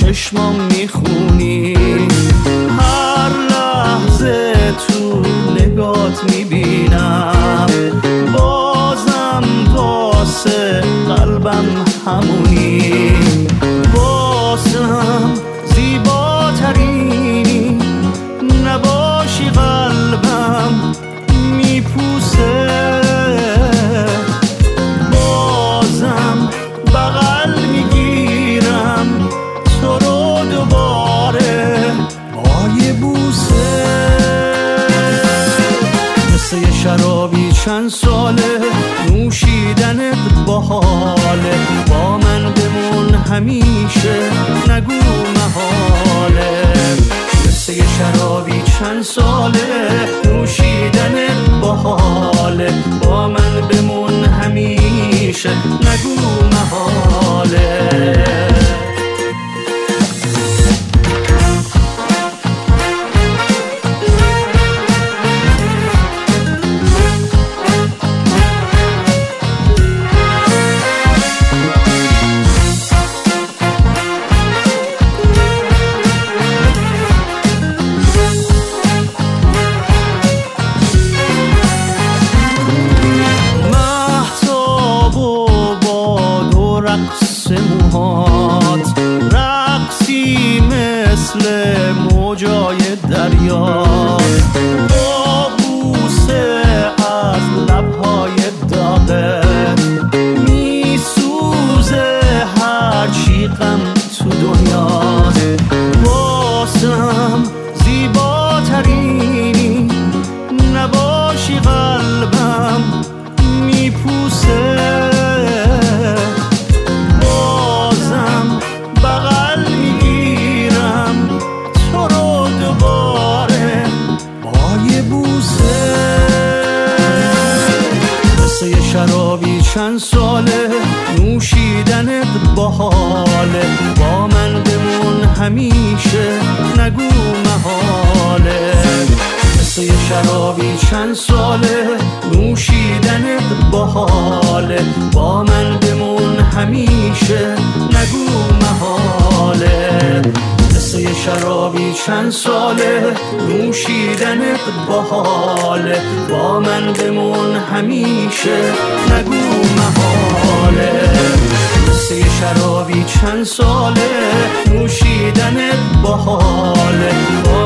چشمام میخونی، هر لحظه تو نگات میبینم، بازم واسه قلبم همونی، واسم زیباترینی، نباشی قلبم میپوسه، بازم بغل میگیرم تو رو دوباره با یه بوسه. مثل یه شرابی چند ساله نوشیدنت باحاله، با من بمون همیشه نگو محاله. مثل یه شرابی چند ساله نوشیدنت باحاله، با من بمون همیشه نگو محاله. رقصی مثل موجای دریا، با بوسه از لبهای داغت میسوزه هرچی غم تو دنیاست، واسم زیباترینی، نباشی قلبم میپوسه، شرابی چند ساله نوشیدنت باحاله، با من بمون همیشه نگو محاله. مثل یه شرابی چند ساله نوشیدنت باحاله، با من بمون همیشه نگو محاله. مثل یه شرابی چند ساله نوشیدنت باحاله، با من بمون همیشه نگو محاله. مثل یه شرابی چند ساله نوشیدنت باحاله، با